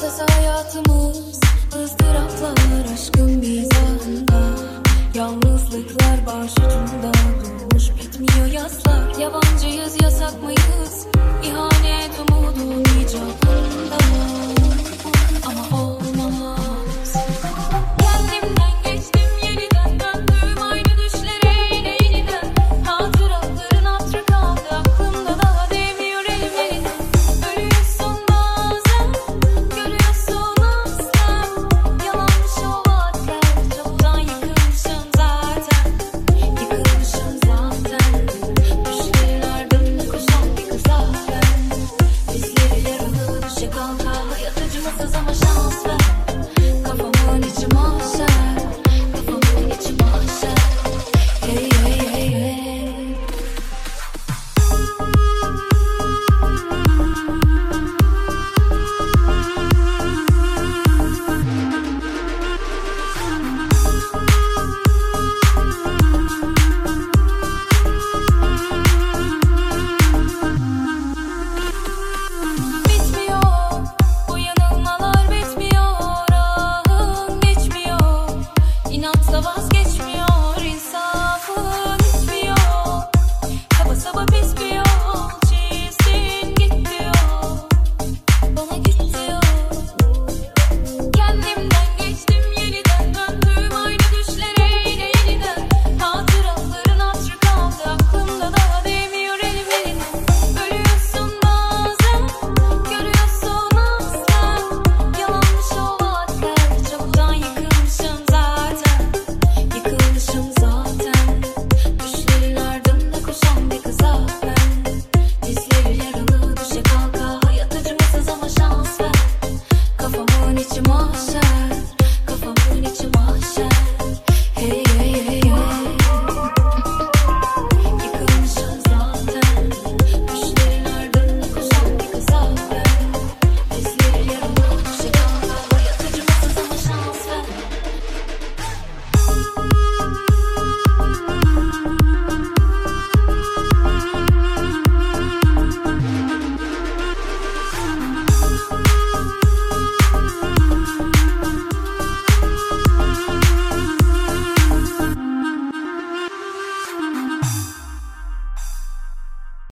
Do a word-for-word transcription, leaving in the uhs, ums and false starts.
ortası hayatımız, ızdıraplar aşkın mizahında. Yalnızlıklar başucunda, durmuş bitmiyor yaslar. Yabancıyız, yasak mıyız? İhanet umudun icabında. Ama olmaz. Kendimden geçtim, yeniden döndüm aynı düşlere yine yeniden. Hatıraların hatırı kaldı aklımda, daha değmiyor elim eline. Ölüyorsun bazen, görüyorsun aslen. Yalanmış o vaatler, çoktan yıkılmışım zaten. Yıkılmışım zaten. Düşlerin ardında koşan bir kıza ben. Bizleri yaralı düşe kalka, hayat acımasız ama şans ver. Kafamın içi mahşer.